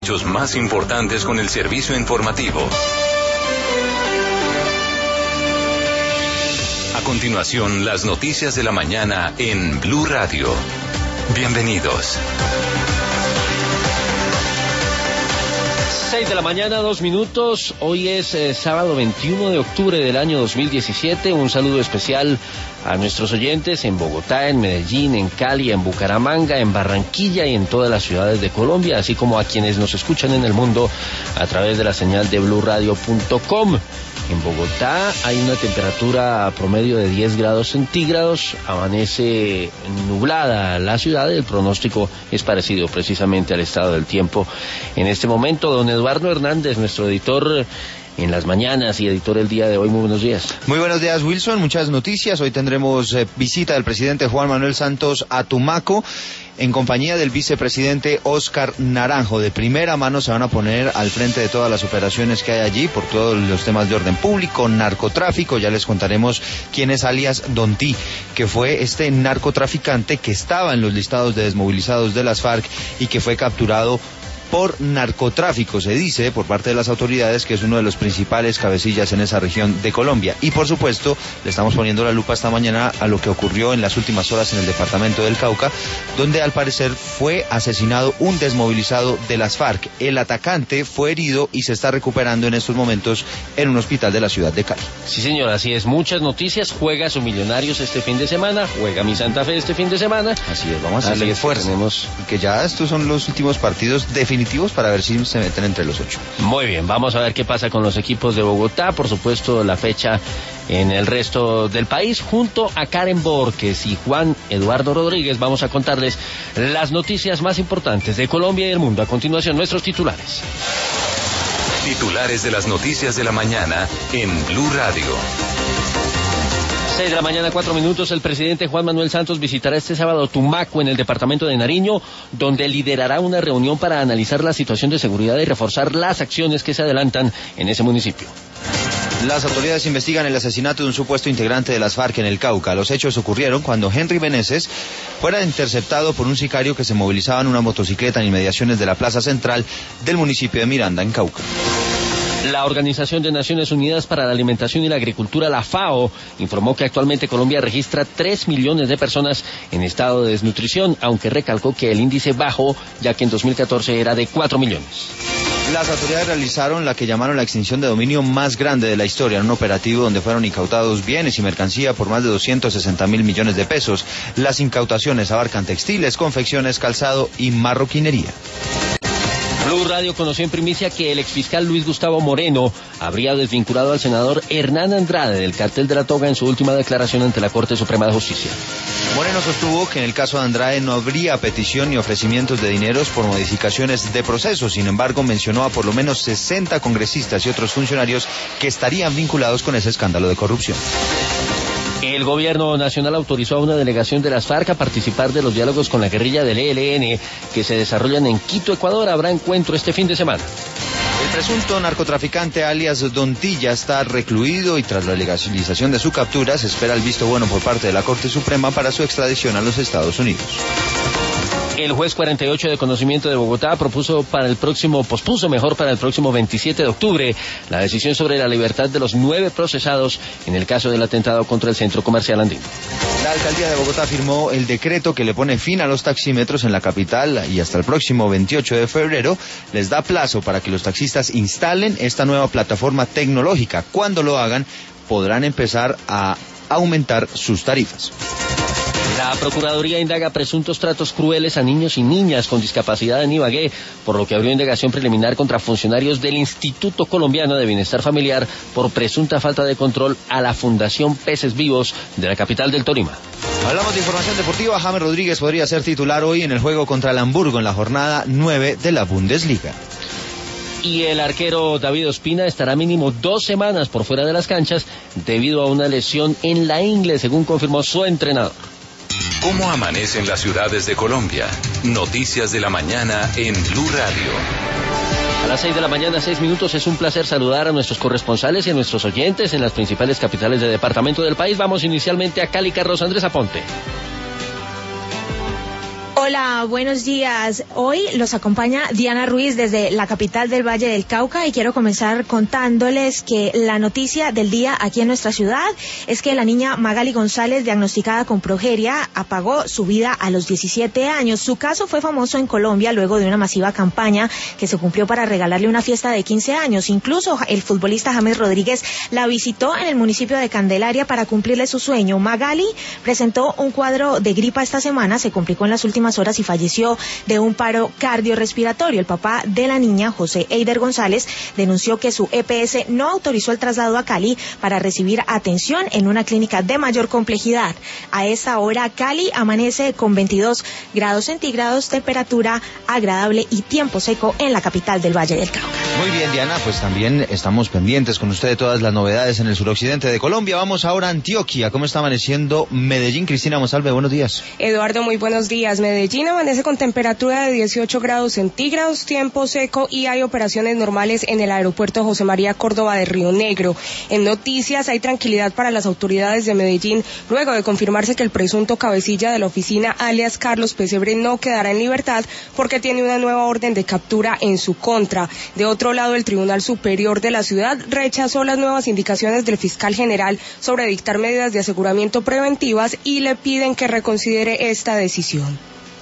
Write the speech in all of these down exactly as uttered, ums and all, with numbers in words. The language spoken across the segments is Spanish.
Hechos más importantes con el servicio informativo. A continuación, las noticias de la mañana en Blue Radio. Bienvenidos. seis de la mañana, dos minutos. Hoy es eh, sábado veintiuno de octubre del año dos mil diecisiete. Un saludo especial a nuestros oyentes en Bogotá, en Medellín, en Cali, en Bucaramanga, en Barranquilla y en todas las ciudades de Colombia, así como a quienes nos escuchan en el mundo a través de la señal de blue radio punto com. En Bogotá hay una temperatura promedio de diez grados centígrados, amanece nublada la ciudad, el pronóstico es parecido precisamente al estado del tiempo en este momento. Don Eduardo Hernández, nuestro editor en las mañanas y editor el día de hoy, muy buenos días. Muy buenos días, Wilson, muchas noticias. Hoy tendremos eh, visita del presidente Juan Manuel Santos a Tumaco, en compañía del vicepresidente Óscar Naranjo. De primera mano se van a poner al frente de todas las operaciones que hay allí, por todos los temas de orden público, narcotráfico. Ya les contaremos quién es alias Don T, que fue este narcotraficante que estaba en los listados de desmovilizados de las FARC y que fue capturado por narcotráfico. Se dice por parte de las autoridades que es uno de los principales cabecillas en esa región de Colombia. Y por supuesto le estamos poniendo la lupa esta mañana a lo que ocurrió en las últimas horas en el departamento del Cauca, donde al parecer fue asesinado un desmovilizado de las FARC. El atacante fue herido y se está recuperando en estos momentos en un hospital de la ciudad de Cali. Sí, señor, así es, muchas noticias. Juega su Millonarios este fin de semana, juega mi Santa Fe este fin de semana. Así es, vamos a darle fuerza. Tenemos que ya estos son los últimos partidos definitivos para ver si se meten entre los ocho. Muy bien, vamos a ver qué pasa con los equipos de Bogotá. Por supuesto, la fecha en el resto del país. Junto a Karen Borges y Juan Eduardo Rodríguez vamos a contarles las noticias más importantes de Colombia y del mundo. A continuación, nuestros titulares. Titulares de las noticias de la mañana en Blue Radio. seis de la mañana, cuatro minutos. El presidente Juan Manuel Santos visitará este sábado Tumaco, en el departamento de Nariño, donde liderará una reunión para analizar la situación de seguridad y reforzar las acciones que se adelantan en ese municipio. Las autoridades investigan el asesinato de un supuesto integrante de las FARC en el Cauca. Los hechos ocurrieron cuando Henry Meneses fuera interceptado por un sicario que se movilizaba en una motocicleta en inmediaciones de la plaza central del municipio de Miranda, en Cauca. La Organización de Naciones Unidas para la Alimentación y la Agricultura, la FAO, informó que actualmente Colombia registra tres millones de personas en estado de desnutrición, aunque recalcó que el índice bajó, ya que en dos mil catorce era de cuatro millones. Las autoridades realizaron la que llamaron la extinción de dominio más grande de la historia, en un operativo donde fueron incautados bienes y mercancía por más de doscientos sesenta mil millones de pesos. Las incautaciones abarcan textiles, confecciones, calzado y marroquinería. Blue Radio conoció en primicia que el exfiscal Luis Gustavo Moreno habría desvinculado al senador Hernán Andrade del Cartel de la Toga en su última declaración ante la Corte Suprema de Justicia. Moreno sostuvo que en el caso de Andrade no habría petición ni ofrecimientos de dineros por modificaciones de proceso. Sin embargo, mencionó a por lo menos sesenta congresistas y otros funcionarios que estarían vinculados con ese escándalo de corrupción. El gobierno nacional autorizó a una delegación de las FARC a participar de los diálogos con la guerrilla del E L N que se desarrollan en Quito, Ecuador. Habrá encuentro este fin de semana. El presunto narcotraficante alias Don T ya está recluido y tras la legalización de su captura se espera el visto bueno por parte de la Corte Suprema para su extradición a los Estados Unidos. El juez cuarenta y ocho de conocimiento de Bogotá propuso para el próximo, pospuso mejor para el próximo veintisiete de octubre la decisión sobre la libertad de los nueve procesados en el caso del atentado contra el centro comercial andino. La alcaldía de Bogotá firmó el decreto que le pone fin a los taxímetros en la capital y hasta el próximo veintiocho de febrero les da plazo para que los taxistas instalen esta nueva plataforma tecnológica. Cuando lo hagan, podrán empezar a aumentar sus tarifas. La Procuraduría indaga presuntos tratos crueles a niños y niñas con discapacidad en Ibagué, por lo que abrió indagación preliminar contra funcionarios del Instituto Colombiano de Bienestar Familiar por presunta falta de control a la Fundación Peces Vivos de la capital del Tolima. Hablamos de información deportiva. James Rodríguez podría ser titular hoy en el juego contra el Hamburgo en la jornada nueve de la Bundesliga. Y el arquero David Ospina estará mínimo dos semanas por fuera de las canchas debido a una lesión en la ingle, según confirmó su entrenador. ¿Cómo amanecen las ciudades de Colombia? Noticias de la mañana en Blue Radio. A las seis de la mañana, seis minutos, es un placer saludar a nuestros corresponsales y a nuestros oyentes en las principales capitales de departamento del país. Vamos inicialmente a Cali. Carlos Andrés Aponte. Hola, buenos días. Hoy los acompaña Diana Ruiz desde la capital del Valle del Cauca y quiero comenzar contándoles que la noticia del día aquí en nuestra ciudad es que la niña Magali González, diagnosticada con progeria, apagó su vida a los diecisiete años. Su caso fue famoso en Colombia luego de una masiva campaña que se cumplió para regalarle una fiesta de quince años. Incluso el futbolista James Rodríguez la visitó en el municipio de Candelaria para cumplirle su sueño. Magali presentó un cuadro de gripa esta semana, se complicó en las últimas horas y falleció de un paro cardiorrespiratorio. El papá de la niña, José Eider González, denunció que su E P S no autorizó el traslado a Cali para recibir atención en una clínica de mayor complejidad. A esta hora, Cali amanece con veintidós grados centígrados, temperatura agradable y tiempo seco en la capital del Valle del Cauca. Muy bien, Diana, pues también estamos pendientes con usted de todas las novedades en el suroccidente de Colombia. Vamos ahora a Antioquia. ¿Cómo está amaneciendo Medellín? Cristina Monsalve, buenos días. Eduardo, muy buenos días. Medellín amanece con temperatura de dieciocho grados centígrados, tiempo seco y hay operaciones normales en el aeropuerto José María Córdoba de Río Negro. En noticias, hay tranquilidad para las autoridades de Medellín luego de confirmarse que el presunto cabecilla de la oficina, alias Carlos Pesebre, no quedará en libertad porque tiene una nueva orden de captura en su contra. De otro lado, el Tribunal Superior de la ciudad rechazó las nuevas indicaciones del fiscal general sobre dictar medidas de aseguramiento preventivas y le piden que reconsidere esta decisión.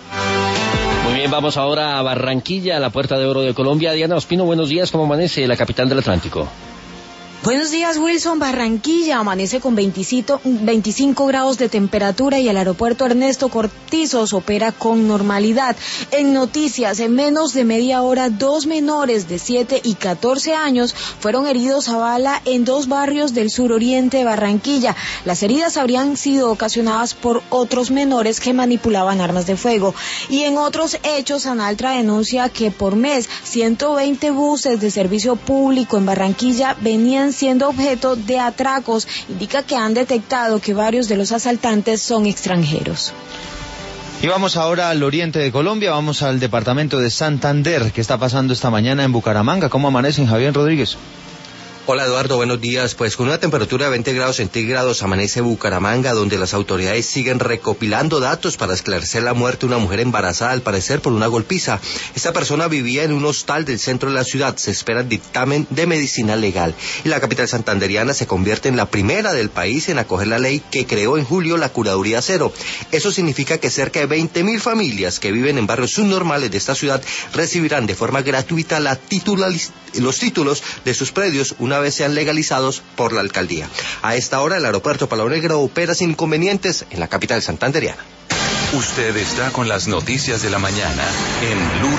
Muy bien, vamos ahora a Barranquilla, a la Puerta de Oro de Colombia. Diana Ospino, buenos días, ¿cómo amanece la capital del Atlántico? Buenos días, Wilson. Barranquilla amanece con veinticinco grados de temperatura y el aeropuerto Ernesto Cortizos opera con normalidad. En noticias, en menos de media hora, dos menores de siete y catorce años fueron heridos a bala en dos barrios del suroriente de Barranquilla. Las heridas habrían sido ocasionadas por otros menores que manipulaban armas de fuego. Y en otros hechos, Analtra denuncia que por mes ciento veinte buses de servicio público en Barranquilla venían siendo objeto de atracos. Indica que han detectado que varios de los asaltantes son extranjeros. Y vamos ahora al oriente de Colombia, vamos al departamento de Santander. ¿Qué está pasando esta mañana en Bucaramanga? ¿Cómo amanecen, Javier Rodríguez? Hola Eduardo, buenos días. Pues con una temperatura de veinte grados centígrados amanece Bucaramanga, donde las autoridades siguen recopilando datos para esclarecer la muerte de una mujer embarazada, al parecer por una golpiza. Esta persona vivía en un hostal del centro de la ciudad. Se espera el dictamen de medicina legal. Y la capital santanderiana se convierte en la primera del país en acoger la ley que creó en julio la Curaduría Cero. Eso significa que cerca de veinte mil familias que viven en barrios subnormales de esta ciudad recibirán de forma gratuita la titulariz- los títulos de sus predios una vez sean legalizados por la alcaldía. A esta hora el aeropuerto Palo Negro opera sin inconvenientes en la capital santanderiana. Usted está con las noticias de la mañana en Blue